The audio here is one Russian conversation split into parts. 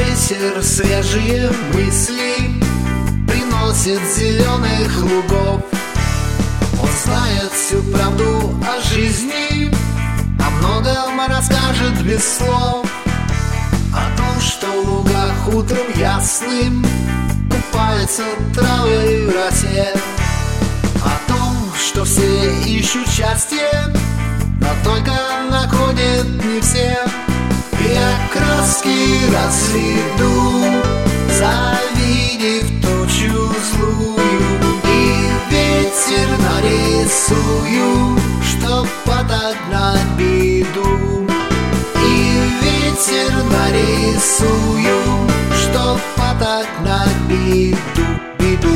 Ветер свежие мысли приносит с зеленых лугов. Он знает всю правду о жизни, о многом расскажет без слов. О том, что в лугах утром ясным купаются травы в росе. О том, что все ищут счастье, но только находят не все. Я краски разведу, завидев тучу злую, и ветер нарисую, чтоб отогнать беду. И ветер нарисую, чтоб отогнать беду, беду.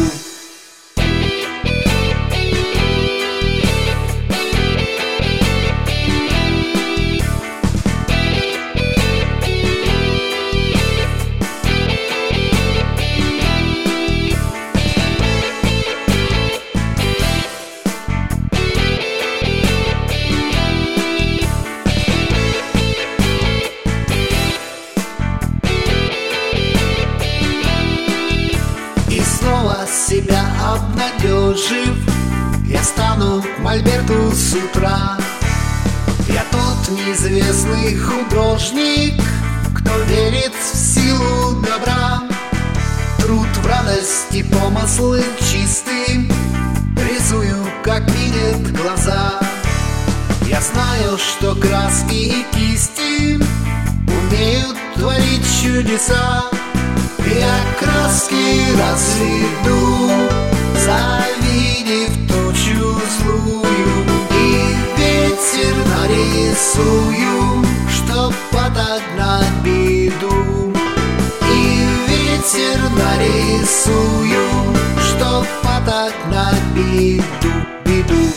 Себя обнадежив, я стану к мольберту с утра. Я тот неизвестный художник, кто верит в силу добра. Труд в радости, помыслы чистые, рисую, как видят глаза. Я знаю, что краски и кисти умеют творить чудеса. Я краски разведу, завидев тучу злую, и ветер нарисую, чтоб отогнать беду. И ветер нарисую, чтоб отогнать беду, беду.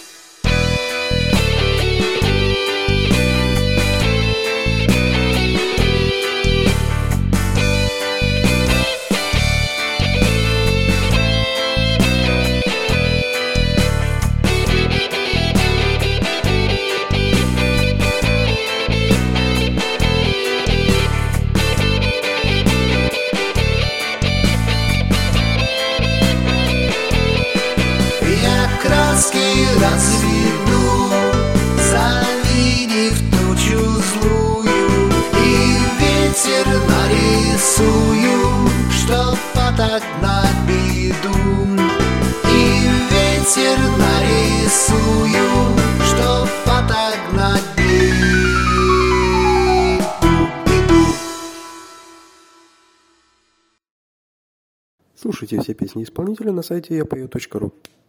Краски разведу, завидев тучу злую, и ветер нарисую, чтоб отогнать беду. И ветер нарисую, чтоб отогнать беду. Слушайте все песни исполнителя на сайте yapою.ru.